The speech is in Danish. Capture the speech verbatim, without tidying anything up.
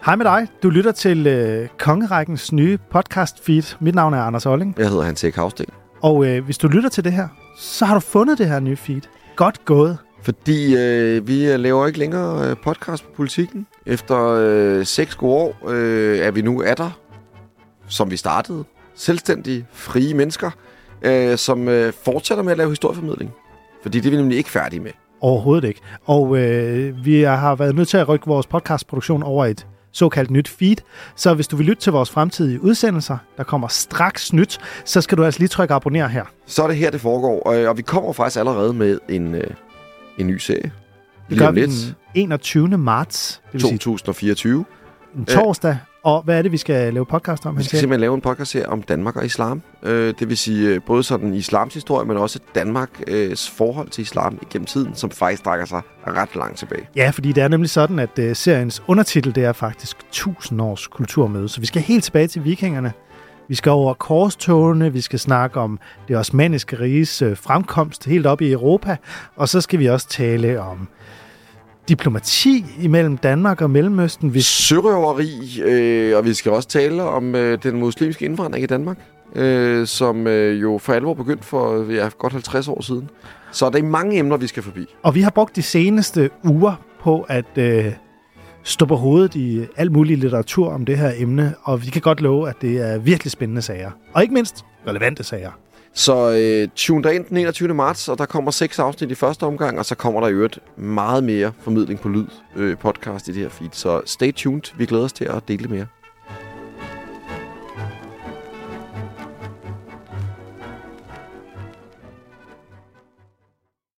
Hej med dig. Du lytter til øh, Kongerækkens nye podcast feed. Mit navn er Anders Olling. Jeg hedder Hans Erik Havsten. Og øh, hvis du lytter til det her, så har du fundet det her nye feed. Godt gået. Fordi øh, vi laver ikke længere øh, podcast på Politikken. Efter øh, seks gode år øh, er vi nu atter, som vi startede, selvstændige, frie mennesker, øh, som øh, fortsætter med at lave historieformidling. Fordi det er vi nemlig ikke færdige med. Overhovedet ikke. Og øh, vi har været nødt til at rykke vores podcastproduktion over et såkaldt nyt feed. Så hvis du vil lytte til vores fremtidige udsendelser, der kommer straks nyt, så skal du altså lige trykke abonner her. Så er det her, det foregår. Og, og vi kommer faktisk allerede med en, øh, en ny serie. Det gør vi den enogtyvende marts. Det vil to tusind og fireogtyve. Sige en torsdag. Og hvad er det, vi skal lave podcast om? Vi skal simpelthen lave en podcast her om Danmark og islam. Øh, det vil sige både sådan islams historie, men også Danmarks forhold til islam igennem tiden, som faktisk strækker sig ret langt tilbage. Ja, fordi det er nemlig sådan, at uh, seriens undertitel, det er faktisk tusind års kulturmøde. Så vi skal helt tilbage til vikingerne. Vi skal over korstogene, vi skal snakke om det osmanniske riges uh, fremkomst helt op i Europa. Og så skal vi også tale om diplomati imellem Danmark og Mellemøsten. Vi... Sørøveri, øh, og vi skal også tale om øh, den muslimske indvandring i Danmark, øh, som øh, jo for alvor begyndte for ja, godt halvtreds år siden. Så der er mange emner, vi skal forbi. Og vi har brugt de seneste uger på at øh, stå på hovedet i alt mulig litteratur om det her emne, og vi kan godt love, at det er virkelig spændende sager. Og ikke mindst relevante sager. Så øh, tune dig ind den enogtyvende marts, og der kommer seks afsnit i første omgang, og så kommer der i øvrigt meget mere formidling på lyd øh, podcast i det her feed. Så stay tuned. Vi glæder os til at dele mere.